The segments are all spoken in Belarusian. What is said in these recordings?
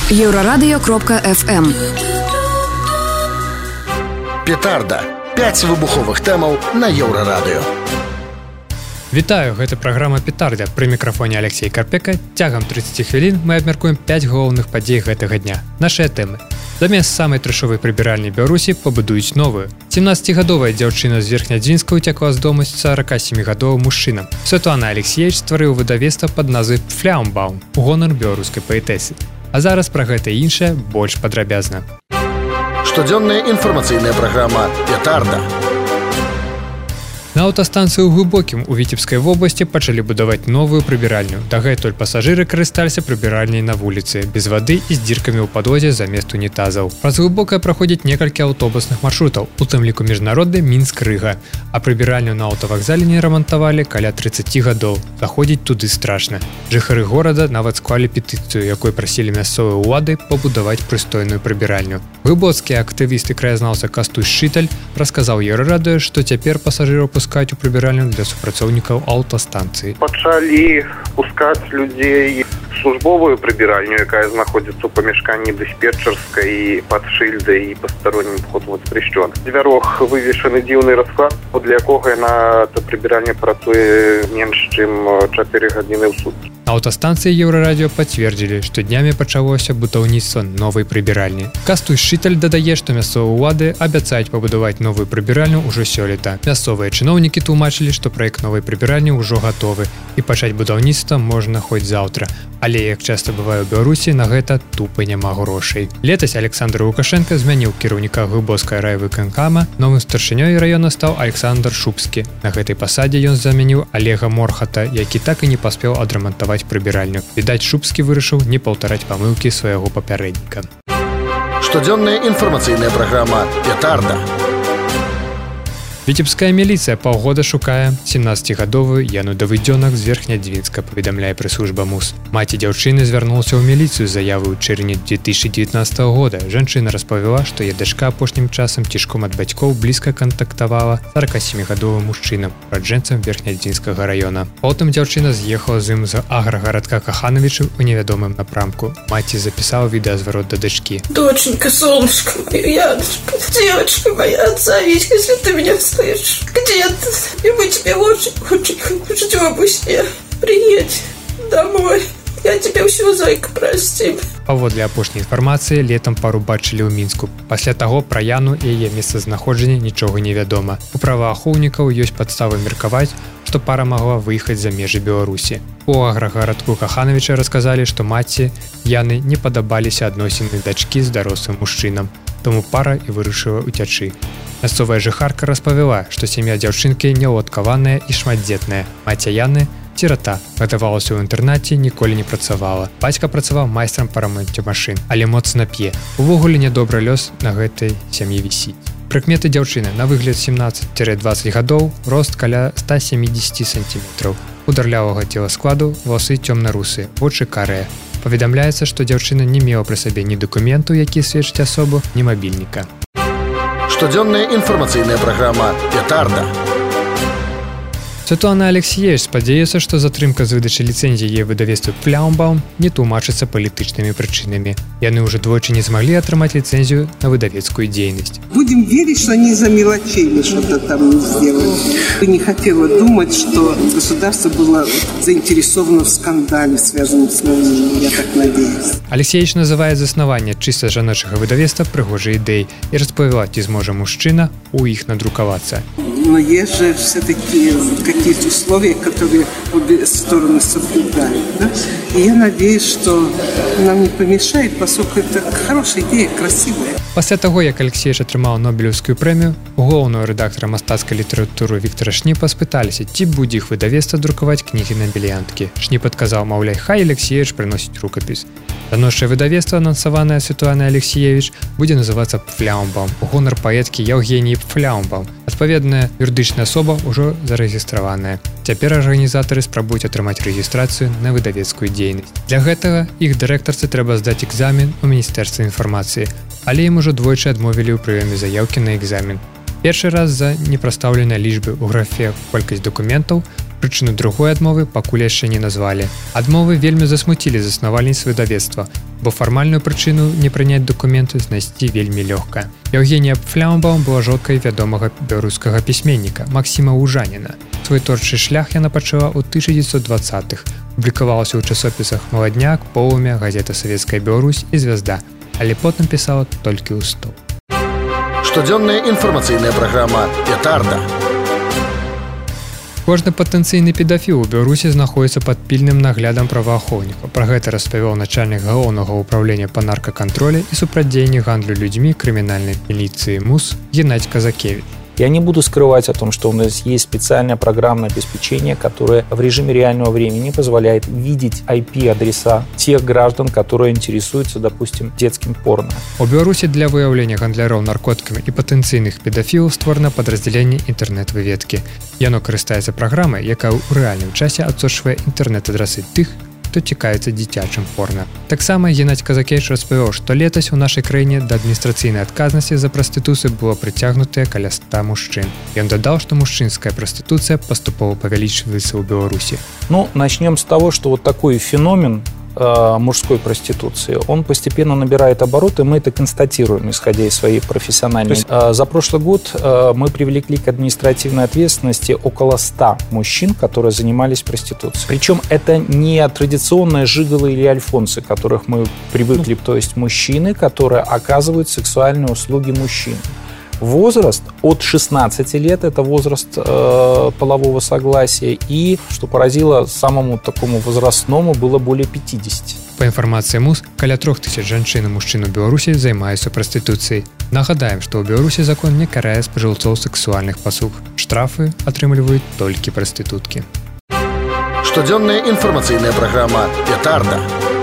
Еўрарадыё.FM. Петарда. 5 выбуховых тэмаў на Еўрарадыё. Вітаю, гэта праграма «Петарда». Пры мікрафоне Алексей Карпека. Цягам 30 хвілін мы абмяркуем 5 галоўных падзей гэтага дня. Нашыя тэмы. Замест самай трэшовай прыбіральні Беларусі пабудуюць новую. 17-гадовая дзяўчына з Верхнядзінска ўцякла з дому з 47-гадовым мужчынам. Светлана Алексеевич стварыў выдавецтва пад назвай «Фляумбаум» у гонар беларускай паэтэсы. А зараз пра гэта і іншае больш падрабязна. Штодзённая інфармацыйная праграма «Петарда». На аўтастанцыі ў Глыбокім у Віцебскай вобласці пачалі будаваць новую прыбіральню. Дагэтуль пасажыры карысталіся прыбіральняй на вуліцы, без вады і з дзіркамі ў падлозе замест унітазаў. Праз Глыбокае праходзіць некалькі аўтобусных маршрутаў, у тым ліку міжнародны Мінск-Рыга. А прыбіральню на аўтавакзале не рамантавалі каля 30 гадоў. Заходзіць туды страшна. Жыхары горада нават склалі петыцыю, якой прасілі мясцовыя ўлады пабудаваць прыстойную прыбіральню. Глыбоцкі актывіст і краязнаўца Кастусь Шыталь расказаў Еўрарадыё, што цяпер пасажыраў пускаць у прыбіральню для супрацоўнікаў аўтастанцыі. Пачалі пускаць людзей службовую прыбіральню, якая знаходзіцца ў памяшканні дыспетчарскай пад шыльдай і пастароннім вход воспрещен. Дзвярох вывешаны дзіўны расклад, для якога яна прыбіральня працуе менш чым 4 гадзіны ў суткі. На аўтастанцыі Еўрарадыё пацвердзілі, што днямі пачалося будаўніцтва новай прыбіральні. Кастусь Шыталь дадае, што мясцовыя ўлады абяцаюць пабудаваць новую прыбіральню ўжо сёлета. Мясцовыя чыноўнікі тлумачылі, што праект новай прыбіральні ўжо гатовы і пачаць будаўніцтва можна хоць заўтра. Але, як часта бывае ў Беларусі, на гэта тупа няма грошай. Летась Александр Лукашенко змяніў кіраўніка Глыбоцкай райвыканкама. Новым старшынёй раёна стаў Александр Шупскі. На гэтай пасадзе ён замяніў Олега Морхата, які так і не паспеў адрамантаваць прыбіральню. Відаць, Шупскі вырашыў не паўтараць памылкі свайго папярэдніка. Штодзённая інфармацыйная праграма «Петарда». Віцебская міліцыя паўгода шукае 17-гадовую Яну Давыдзёнак з Верхнядзінска, паведамляе прэс-служба МУС. Маці дзяўчыны звярнулася ў міліцыю з заявай у чэрвені 2019 года. Жанчына распавяла, што яе дачка апошнім часам цішком ад бацькоў блізка кантактавала 47-гадовым мужчынам, ураджэнцам Верхнядзінскага раёна. Потым дзяўчына з'ехала з ім з аграгарадка Каханавічы ў невядомым напрамку. Маці запісала відэазварот да дачкі. Доченька, солнышко моя, Яночка, девочка моя, отзовись, если ты меня слышишь. Где ты? И мы тебя очень ждем во сне. Приедь домой. Я тебе ўсё, зайка, простим. Паводле апошняй інфармацыі, летам пару бачылі ў Мінску. Пасля таго пра Яну і яе месцазнаходжання нічога не вядома. У праваахоўнікаў ёсць падставы меркаваць, што пара магла выехаць за межы Беларусі. У аграгарадку Каханавіча расказалі, што маці Яны не падабаліся адносіны дачкі з дарослым мужчынам, таму пара і вырашыла ўцячы. Мясцовая жыхарка распавяла, што сям'я дзяўчынкі неўладкаваная і шматдзетная. Маці Яны сірата, гадавалася ў інтэрнаце, ніколі не працавала. Бацька працаваў майстрам па рамонце машын, але моцна п'е. Увогуле нядобры лёс на гэтай сям'і вісіць. Прыкметы дзяўчыны на выгляд 17-20 гадоў, рост каля 170 сантиметраў. Ударлявага целаскладу, валасы цёмна-русыя, вочы карыя. Паведамляецца, што дзяўчына не мела пры сабе ні дакументаў, які сведчаць асобу, ні мабільніка. Штодзённая інфармацыйная праграма «Петарда». Светлана Алексеевич спадзяецца, што затрымка з выдачы ліцэнзіі яе выдавецтва «Фляумбаум» не тлумачыцца палітычнымі прычынамі. Яны ўжо двойчы не змаглі атрымаць ліцэнзію на выдавецкую дзейнасць. Будем верить, что они из-за мелочей что-то там не сделали. Не хотела думать, что государство было заинтересовано в скандале, связанном с ними. Я так надеюсь. Алексеевич называе заснаванне чыста жаночага выдавецтва прыгожай ідэй і распавяла, ці зможа мужчына у іх надрукавацца. Но есть же все-таки какие-то условия, которые обе стороны соблюдают. Да? И я надеюсь, что нам не помешает, поскольку это хорошая идея, красивая. Пасля таго, як Алексеевич атрымаў Нобелеўскую прэмію, у галоўнага рэдактара мастацкай літаратуры Віктара Шніпа спыталіся, ці будзе іх выдавецтва друкаваць кнігі на біліянткі. Шніп адказаў, маўляй, хай Алексеевич прыносіць рукапіс. Жаночае выдавецтва, анансаванае Светланай Алексеевич, будзе называцца «Фляумбаум» у гонар паэткі Яўгеніі Фляумбаум. Адпаведная юрыдычная асоба ўжо зарэгістраваная. Цяпер арганізатары спрабуюць атрымаць рэгістрацыю на выдавецкую дзейнасць. Для гэтага іх дырэктарцы трэба здаць экзамен у Міністэрстве інфармацыі, але ім ужо двойчы адмовілі ў прыёме заяўкі на экзамен. Першы раз за непрастаўленыя лічбы ў графе колькасць дакументаў, прычыну другой адмовы пакуль яшчэ не назвалі. Адмовы вельмі засмуцілі заснавальніц выдавецтва. бо фармальную прычыну не прыняць дакументы знайсці вельмі лёгка. Евгенія Фляумбаум была жонкай вядомага беларускага пісьменніка Максіма Ужаніна. Свой творчы шлях яна пачала ў 1920-х. Публікавалася ў часопісах «Маладняк», «Полымя», газета «Савецкая Беларусь» і «Звязда», але потым пісала толькі ў стол. Штодзённая інфармацыйная праграма «Петарда». Кожны патэнцыйны педафіл у Беларусі знаходіцца пад пільным наглядам праваахоўнікаў. Пра гэта распавёў начальнік галоўнага ўправлення па наркакантролі і супрацьдзеянні гандлю людзьмі крымінальнай міліцыі МУС Геннадзь Казакевич. Я не буду скрывать о том, что у нас есть специальное программное обеспечение, которое в режиме реального времени позволяет видеть IP-адреса тех граждан, которые интересуются, допустим, детским порно. У Беларусі для выяўлення гандляроў наркотыкамі і патэнцыйных педафілаў створана падраздзяленне інтэрнэт-выведкі. Яно карыстаецца праграмай, якая ў рэальным часе адсочвае інтэрнэт-адрасы тых, хто цікавіцца дзіцячым порна. Таксама Геннадзь Казакевич распавёў, што летась у нашай краіне да адміністрацыйнай адказнасці за прастытуцыю было прыцягнутыя каля 100 мужчын. Ён дадаў, што мужчынская прастытуцыя паступова павялічваецца ў Беларусі. Начнем с того, что вот такой феномен мужской проституции, он постепенно набирает обороты, мы это констатируем, исходя из своей профессиональной. За прошлый год мы привлекли к административной ответственности около 100 мужчин, которые занимались проституцией. Причем это не традиционные жиголо или альфонсы, которых мы привыкли, то есть мужчины, которые оказывают сексуальные услуги мужчин. Возраст от 16 лет, это возраст полового согласия, и, что поразило, самому такому возрастному было более 50. Па інфармацыі МУС, каля 3000 жанчын і мужчын у Беларусі займаюцца прастытуцыяй. Нагадаем, што ў Беларусі закон не карае спажыўцоў сексуальных паслуг. Штрафы атрымліваюць толькі прастытуткі. Штодзённая інфармацыйная праграма «Петарда».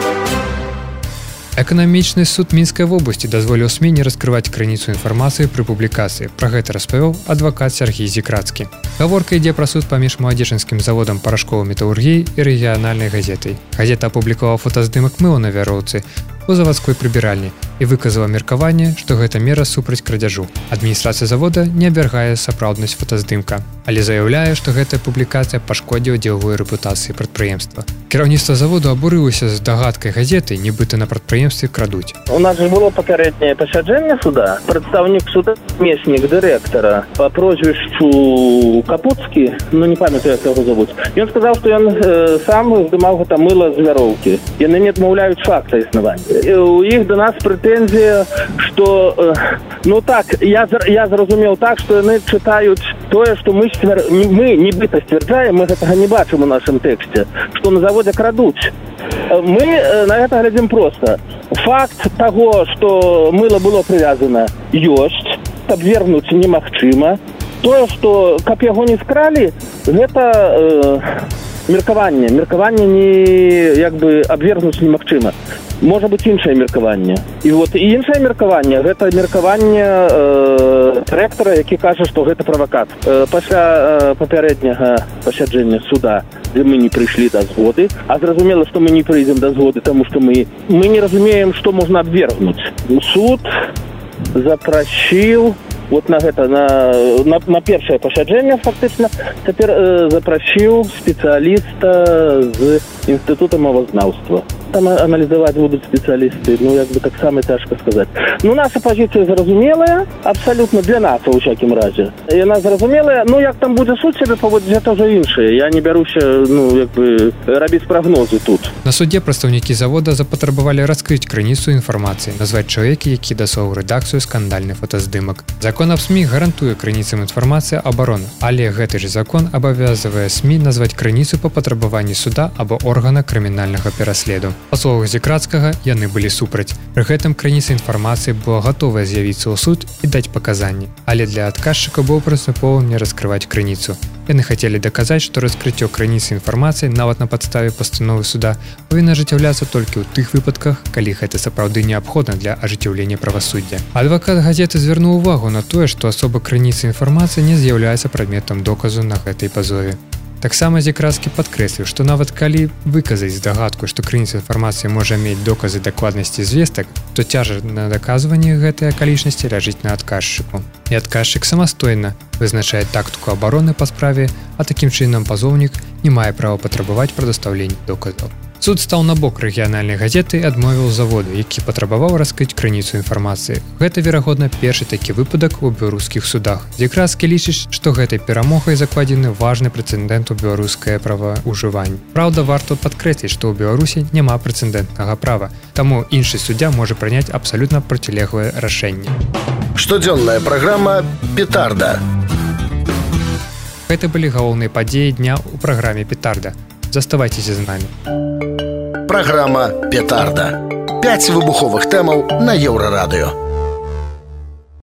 Эканамічны суд Мінскай вобласці дазволіў СМІ не раскрываць крыніцу інфармацыі пры публікацыі. Пра гэта распавёў адвакат Сергій Зікрацкі. Гаворка ідзе пра суд паміж Маладзечанскім заводам парашковай металургіі і рэгіянальнай газетай. Газета апублікавала фотаздымак мыла на вяроўцы у завадской прыбіральні і выказала меркаванне, што гэта мера супраць крадзяжу. Адміністрацыя завода не абвяргае сапраўднасць фотаздымка, але заяўляе, што гэтая публікацыя пашкодзіла дзелавой рэпутацыі прадпрыемства. Кіраўніцтва заводу абурылася з дагадкай газеты, нібыта на прадпрыемстве крадуць. У нас же было папярэдняе пасяджэнне суда. Прадстаўнік суда, намеснік дырэктара па прозвішчу Капуцкі, не памятаю, як яго завуць. Ён сказаў, што ён сам здымаў гэта мыла з вяроўкі. Яны не адмаўляюць факта існавання. У іх до нас прэтэнзія, што я зразумеў так, што яны чытаюць тое, што мы нібыта сцвярджаем, мы гэтага не бачым у нашым тэксце, што на заводзе крадуць. Мы на гэта глядзім проста. Факт таго, што мыла было прывязана, ёсць, абвергнуць немагчыма. Тое, што каб яго не скралі, гэта меркаванне. Меркаванне не абвергнуць немагчыма. Можа быць іншае меркаванне. І іншае меркаванне, гэта меркаванне дырэктара, які кажа, што гэта правакат. Пасля папярэдняга пасяджэння суда, дзе мы не прыйшлі да згоды, а зразумела, што мы не прыйдзем да згоды, таму што мы не разумеем, што можна абвергнуць. Суд запрасіў на першае пасяджэнне, фактычна, цяпер запрасіў спецыяліста з Інстытута мовазнаўства. Там аналізаваць будуць спецыялісты, таксама цяжка сказаць. Наша пазіцыя зразумелая, абсалютна для нас, у всякім разе. Яна зразумелая, як там будзе суд сябе паводзіць, гэта ўжо іншае. Я не бяруся, рабіць прагнозы тут. На судзе прадстаўнікі завода запатрабавалі раскрыць крыніцу інфармацыі, назваць чалавека, які даслаў рэдакцыю скандальны фотаздымак. Закон аб СМІ гарантуе крыніцам інфармацыі абарону, але гэты ж закон абавязвае СМІ назваць крыніцу па патрабаванні суда або органа крымінальнага пераследу. Па словах Зікрацкага, яны былі супраць. Пры гэтым крыніца інфармацыі была гатовая з'явіцца ў суд і даць паказанні. Але для адказчыка было прынцыпова не раскрываць крыніцу. Яны хацелі даказаць, што раскрыццё крыніцы інфармацыі нават на падставе пастановы суда павінна ажыццяўляцца толькі ў тых выпадках, калі гэта сапраўды неабходна для ажыццяўлення правасуддзя. Адвакат газеты звярнуў увагу на тое, што асоба крыніцы інфармацыі не з'яўляецца прадметам доказу на гэтай пазове. Таксама Зікрацкі падкрэсліў, што нават калі выказаць здагадку, што крыніца інфармацыі можа мець доказы дакладнасці звестак, то цяжар на даказванні гэтай акалічнасці ляжыць на адказчыку. І адказчык самастойна вызначае тактыку абароны па справе, а такім чынам пазоўнік не мае права патрабаваць прадастаўлення доказаў. Суд стаў на бок рэгіянальнай газеты і адмовіў заводу, які патрабаваў раскрыць крыніцу інфармацыі. Гэта, верагодна, першы такі выпадак у беларускіх судах. Дзекраскі лічыць, што гэтай перамогай закладзены важны прэцэдэнт у беларускае праваўжыванне. Праўда, варта падкрэсліць, што ў Беларусі няма прэцэдэнтнага права, таму іншы суддзя можа прыняць абсалютна процілеглае рашэнне. Штодзённая праграма «Петарда». Гэта былі галоўныя падзеі дня ў праграме «Петарда». Заставайцеся з намі. Праграма «Петарда». 5 выбуховых тэмаў на Еўрарадыё.